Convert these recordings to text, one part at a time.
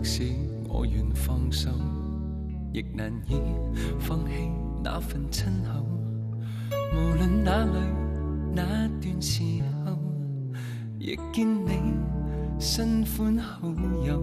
使我願放手，亦難以放棄那份親厚。無論哪裏那段時候，亦見你新歡好友。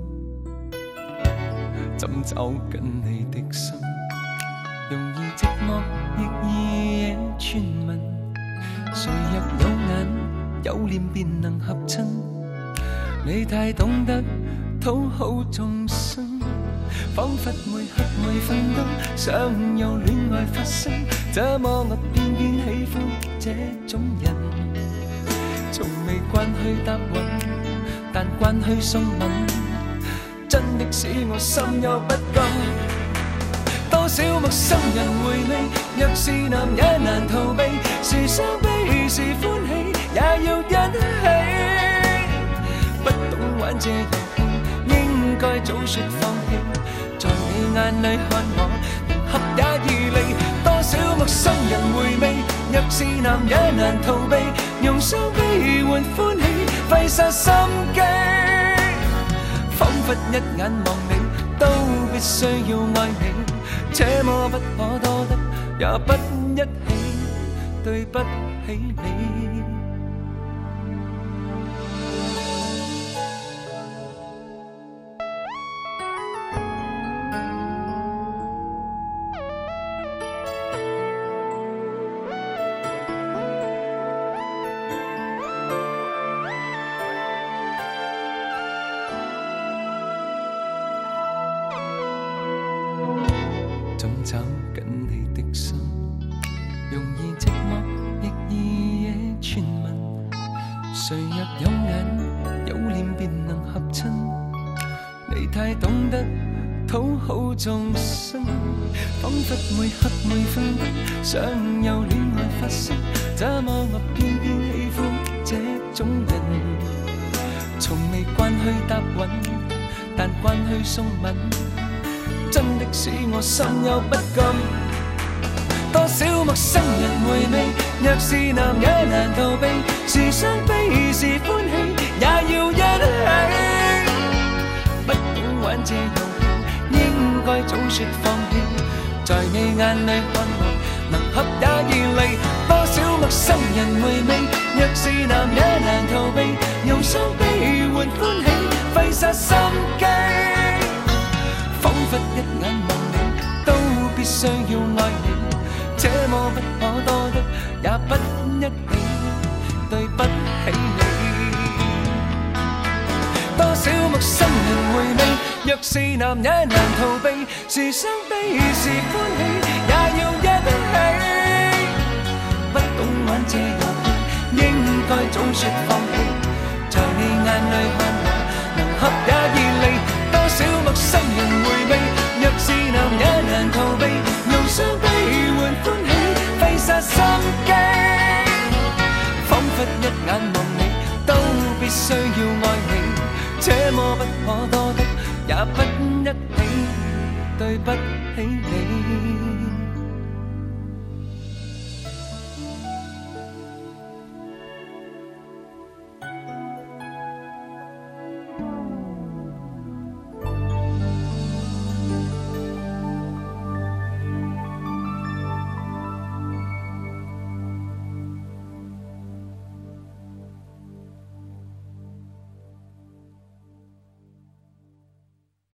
怎找緊你的心？容易寂寞，亦易惹傳聞。誰若有眼有臉，便能合襯。你太懂得討好眾生，彷彿每刻每分都想有戀愛發生。這麼我偏偏喜歡這種人，從未慣去答允，但慣去送吻，真的使我心有不甘。多少陌生人回味，若是男也難逃避，是傷悲是歡喜，也要一起。不懂玩這遊戲，應該早說放棄。在你眼裏看我，能合也易離。多少陌生人回味，若是男也難逃避，用傷悲換歡喜，費煞心機。彷彿一眼望你，都必須要愛你。這麼不可多得，也不一起，對不起你。怎找緊你的心？容易寂寞，亦易惹傳聞。誰若有眼有臉，便能合襯。你太懂得討好眾生，彷彿每刻每分都想有戀愛發生。這麼我偏偏喜歡這種人，從未慣去答允，但慣去送吻。真的使我心有不甘。多少陌生人回味，若是男也難逃避，是傷悲是歡喜，也要一起。不懂玩這遊戲，應該早說放棄。在你眼裏看我，能合也易離。多少陌生人回味，若是男也難逃避，用傷悲換歡喜，費煞心機。彷彿一眼望你，都必須要愛你。這麼不可多得，也不一起，對不起你。多少陌生人回味，若是男也難逃避，是傷悲是歡喜，也要一起。不懂玩這遊戲，應該早說放棄。在你眼裏看我，能合也易離。多少陌生人回味，若是男也難逃避，用傷悲換歡喜，費煞心機。彷彿一眼望你，都必須要愛你。這麼不可多得，也不一起，對不起你。